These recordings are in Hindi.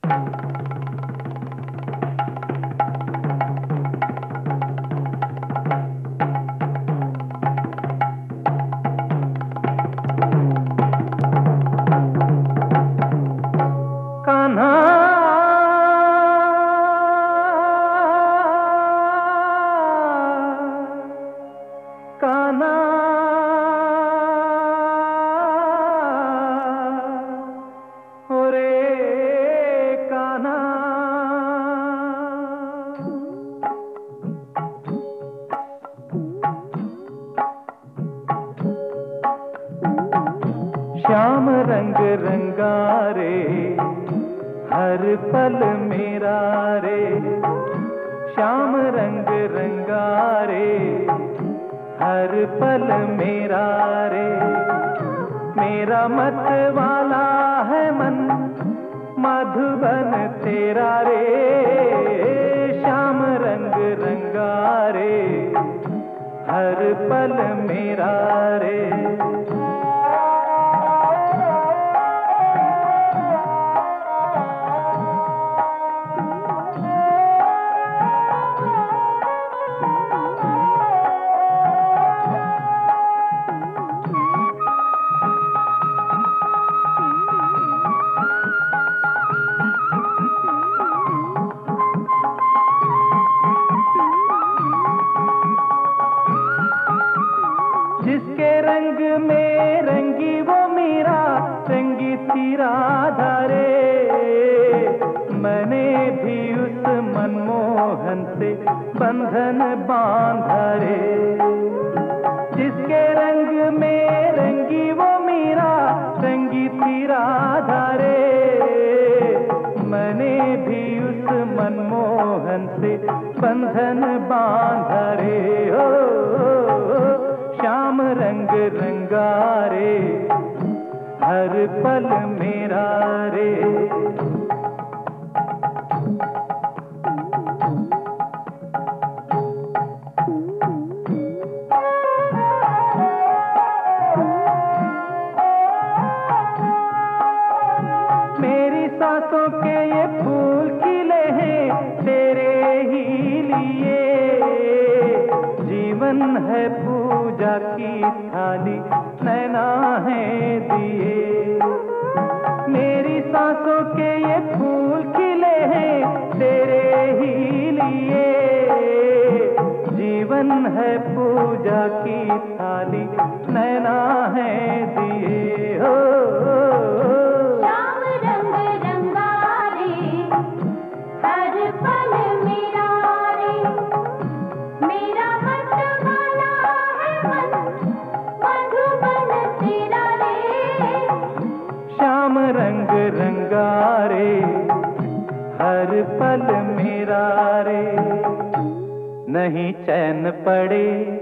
कान्हा ओरे कान्हा श्याम रंग रंगारे हर पल मेरा रे, श्याम रंग रंगारे हर पल मेरा रे, मेरा मत वाला है मन मधुबन तेरा रे, श्याम रंग रंगारे हर पल मेरा रे। जिसके रंग में रंगी वो मीरा, रंगी थी राधा रे, मैंने भी उस मनमोहन से बंधन बांधा रे। जिसके रंग में रंगी वो मीरा, रंगी थी राधा रे, मैंने भी उस मनमोहन से बंधन बांधा रे। श्याम रंग रंगारे हर पल मेरा रे। मेरी सांसों के ये फूल खिले हैं तेरे ही लिए, जीवन है पूजा की थाली नैना है दिए। मेरी सांसों के ये फूल खिले हैं तेरे ही लिए, जीवन है पूजा की थाली नैना है दिए। हो श्याम रंग रंगारे हर पल मेरा रे, मेरा मत वाला है मन मधुबन तेरा रे। श्याम रंग रंगारे हर पल मेरा रे। नहीं चैन पड़े,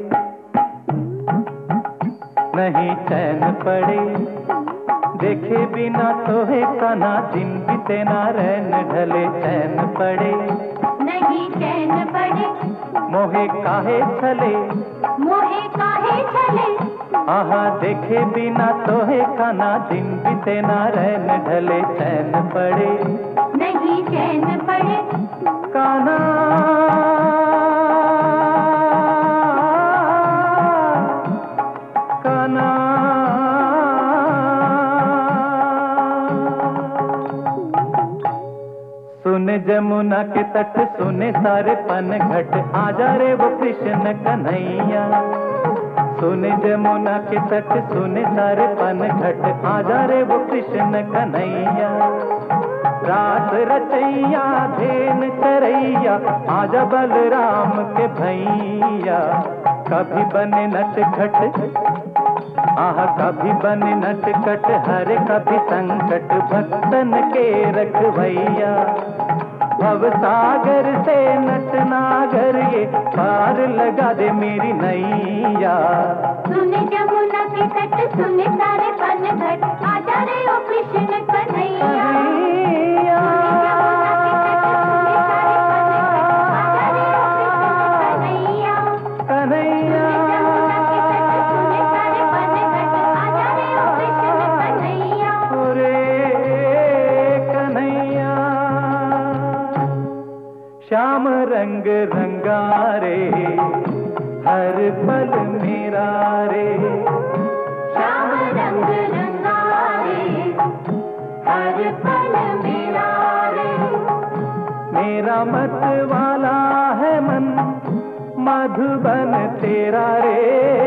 नहीं चैन पड़े, देखे बिना तो है कान्हा दिन बीते ना रैन ढले। चैन पड़े नहीं चैन पड़े, मोहे काहे छले, मोहे काहे चले, आहा देखे बिना तो है कान्हा दिन बीते ना रैन ढले। चैन पड़े नहीं चैन पड़े, कान्हा कान्हा। सुने जमुना के तट सुने सारे पन घट, आजा रे वो कृष्ण कन्हैया। सुने जमुना के तट सुने सारे पन घट, आजा रे वो कृष्ण कन्हैया। रास रचैया धेन चरैया, आजा बलराम के भैया। कभी बने नटखट, आह कभी बने नटखट, हरे कभी संकट भक्तन के रखवैया। भव सागर से नटनागर ये पार लगा दे मेरी नैया। सुने जमुना के तट सुने सारे पन घट, आजा रे ओ कृष्ण कन्हैया। कन्हैया श्याम रंग रंगारे हर पल मेरा रे, श्याम रंग रंगारे हर पल मेरा रे। मेरा मत वाला है मन मधुबन तेरा रे,